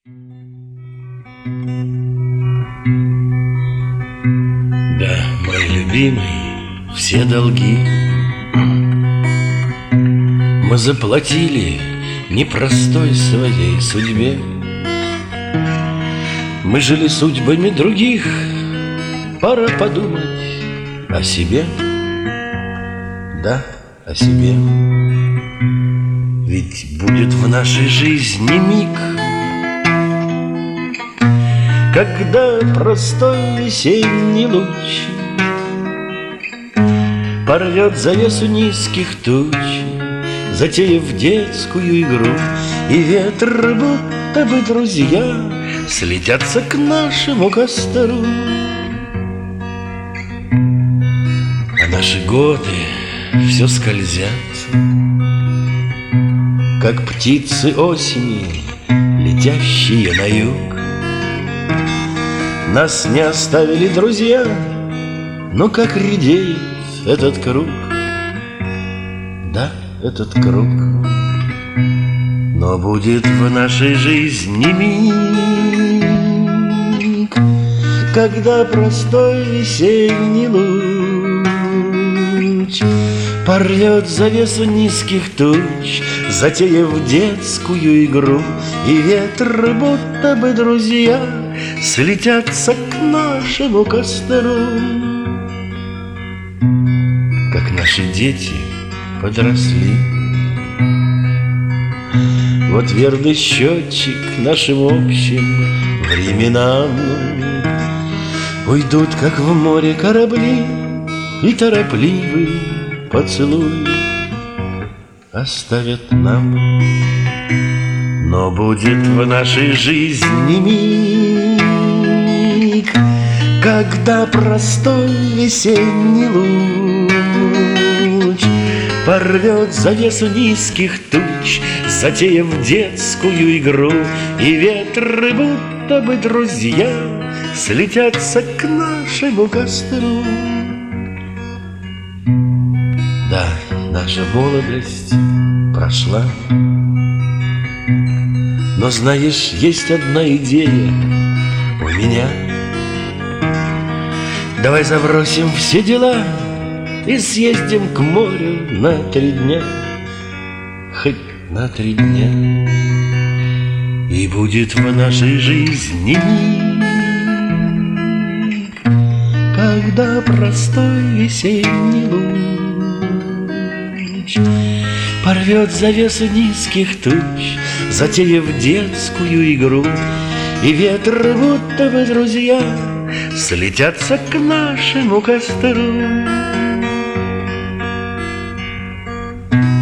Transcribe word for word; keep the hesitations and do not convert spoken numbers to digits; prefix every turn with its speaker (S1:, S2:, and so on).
S1: Да, мой любимый, все долги мы заплатили непростой своей судьбе. Мы жили судьбами других, пора подумать о себе. Да, о себе. Ведь будет в нашей жизни миг, когда простой весенний луч порвет завесу низких туч, затеяв детскую игру, и ветры, будто бы друзья, слетятся к нашему костру. А наши годы все скользят, как птицы осени, летящие на юг. Нас не оставили друзья, но как редеет этот круг. Да, этот круг. Но будет в нашей жизни миг, когда простой весенний луч порвет завесу низких туч, затеяв детскую игру, и ветры, будто бы друзья, слетятся к нашему костру. Как наши дети подросли, вот верный счетчик нашим общим временам. Уйдут, как в море корабли, и торопливый поцелуй оставят нам. Но будет в нашей жизни миг, когда простой весенний луч порвет завесу низких туч, затеяв детскую игру, и ветры, будто бы друзья, слетятся к нашему костру. Да, наша молодость прошла, но знаешь, есть одна идея у меня. Давай забросим все дела и съездим к морю на три дня, хоть на три дня. И будет в нашей жизни миг, когда простой весенний луч порвет завесу низких туч, затеяв детскую игру, и ветры, будто бы друзья, слетятся к нашему костру.